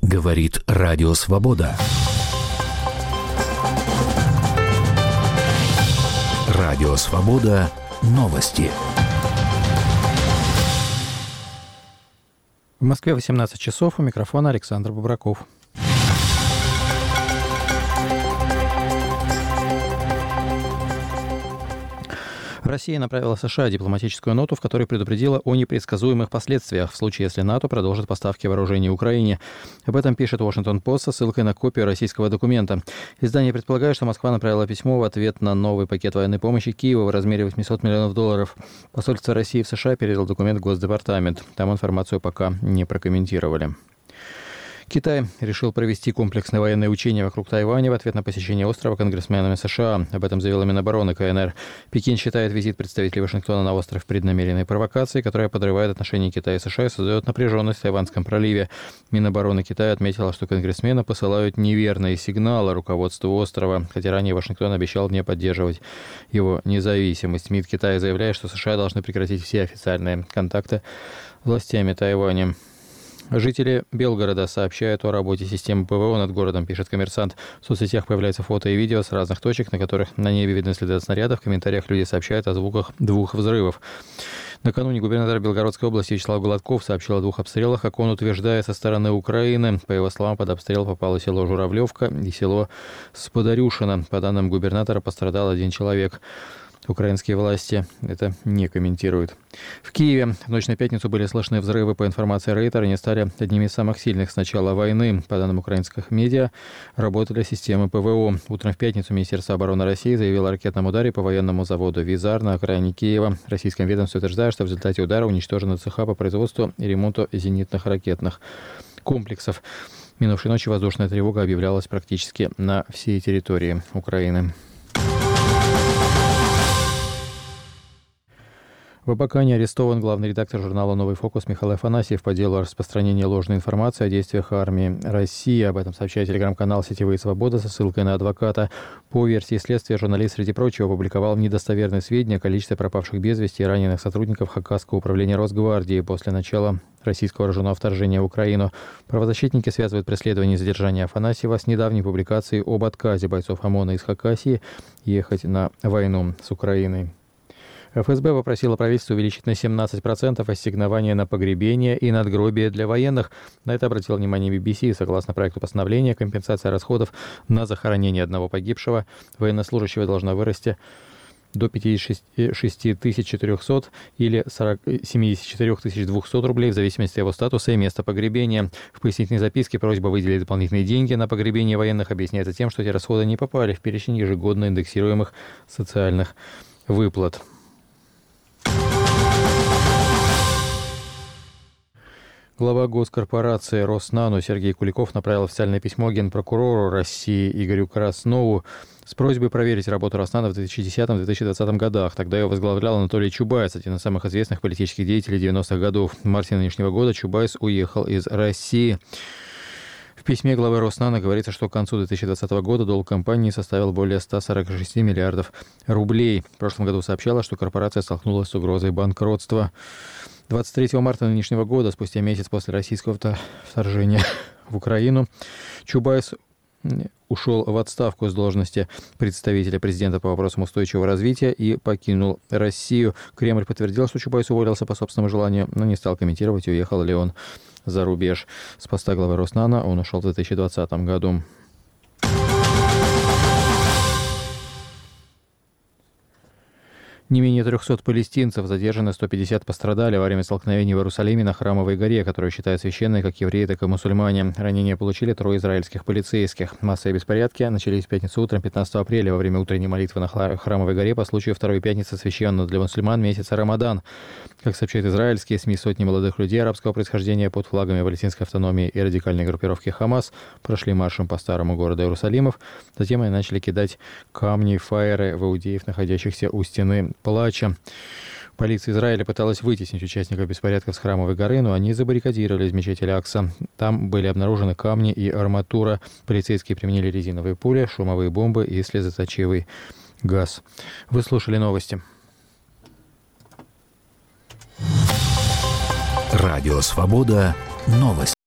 Говорит Радио Свобода. Радио Свобода. Новости. В Москве 18 часов. У микрофона Александр Бубраков. Россия направила США дипломатическую ноту, в которой предупредила о непредсказуемых последствиях в случае, если НАТО продолжит поставки вооружений Украине. Об этом пишет Washington-Post со ссылкой на копию российского документа. Издание предполагает, что Москва направила письмо в ответ на новый пакет военной помощи Киеву в размере $800 миллионов. Посольство России в США передал документ в Госдепартамент. Там информацию пока не прокомментировали. Китай решил провести комплексное военное учение вокруг Тайваня в ответ на посещение острова конгрессменами США. Об этом заявила Минобороны КНР. Пекин считает визит представителей Вашингтона на остров преднамеренной провокацией, которая подрывает отношения Китая и США и создает напряженность в Тайванском проливе. Минобороны Китая отметила, что конгрессмены посылают неверные сигналы руководству острова, хотя ранее Вашингтон обещал не поддерживать его независимость. МИД Китая заявляет, что США должны прекратить все официальные контакты с властями Тайваня. Жители Белгорода сообщают о работе системы ПВО над городом, пишет «Коммерсант». В соцсетях появляются фото и видео с разных точек, на которых на небе видны следы от снарядов. В комментариях люди сообщают о звуках 2 взрывов. Накануне губернатор Белгородской области Вячеслав Гладков сообщил о 2 обстрелах, как он утверждает, со стороны Украины. По его словам, под обстрел попало село Журавлевка и село Сподарюшино. По данным губернатора, пострадал 1 человек. Украинские власти это не комментируют. В Киеве в ночь на пятницу были слышны взрывы. По информации Рейтера, они стали одними из самых сильных с начала войны. По данным украинских медиа, работали системы ПВО. Утром в пятницу Министерство обороны России заявило о ракетном ударе по военному заводу «Визар» на окраине Киева. Российское ведомство утверждает, что в результате удара уничтожены цеха по производству и ремонту зенитных ракетных комплексов. Минувшей ночью воздушная тревога объявлялась практически на всей территории Украины. В Абакане арестован главный редактор журнала «Новый фокус» Михаил Афанасьев по делу о распространении ложной информации о действиях армии России. Об этом сообщает телеграм-канал «Сетевые свободы» со ссылкой на адвоката. По версии следствия, журналист, среди прочего, опубликовал недостоверные сведения о количестве пропавших без вести и раненых сотрудников Хакасского управления Росгвардии после начала российского вооруженного вторжения в Украину. Правозащитники связывают преследование и задержание Афанасьева с недавней публикацией об отказе бойцов ОМОНа из Хакасии ехать на войну с Украиной. ФСБ попросила правительство увеличить на 17% ассигнования на погребение и надгробие для военных. На это обратил внимание BBC. Согласно проекту постановления, компенсация расходов на захоронение одного погибшего военнослужащего должна вырасти до 56 400 или 74 200 рублей в зависимости от его статуса и места погребения. В пояснительной записке просьба выделить дополнительные деньги на погребение военных объясняется тем, что эти расходы не попали в перечень ежегодно индексируемых социальных выплат. Глава госкорпорации «Роснано» Сергей Куликов направил официальное письмо генпрокурору России Игорю Краснову с просьбой проверить работу «Роснано» в 2010-2020 годах. Тогда ее возглавлял Анатолий Чубайс, один из самых известных политических деятелей 90-х годов. В марте нынешнего года Чубайс уехал из России. В письме главы «Роснано» говорится, что к концу 2020 года долг компании составил более 146 миллиардов рублей. В прошлом году сообщалось, что корпорация столкнулась с угрозой банкротства. 23 марта нынешнего года, спустя месяц после российского вторжения в Украину, Чубайс ушел в отставку с должности представителя президента по вопросам устойчивого развития и покинул Россию. Кремль подтвердил, что Чубайс уволился по собственному желанию, но не стал комментировать, уехал ли он за рубеж. С поста главы «Роснано» он ушел в 2020 году. Не менее 300 палестинцев задержаны, 150 пострадали во время столкновений в Иерусалиме на Храмовой горе, которую считают священной как евреи, так и мусульмане. Ранения получили 3 израильских полицейских. Массовые беспорядки начались в пятницу утром 15 апреля во время утренней молитвы на Храмовой горе по случаю второй пятницы священного для мусульман месяца Рамадан. Как сообщают израильские СМИ, сотни молодых людей арабского происхождения под флагами палестинской автономии и радикальной группировки Хамас прошли маршем по старому городу Иерусалимов. Затем они начали кидать камни и фаеры в иудеев, находящихся у стены плача. Полиция Израиля пыталась вытеснить участников беспорядков с Храмовой горы, но они забаррикадировались в мечети Аль-Акса. Там были обнаружены камни и арматура. Полицейские применили резиновые пули, шумовые бомбы и слезоточивый газ. Вы слушали новости. Радио Свобода. Новости.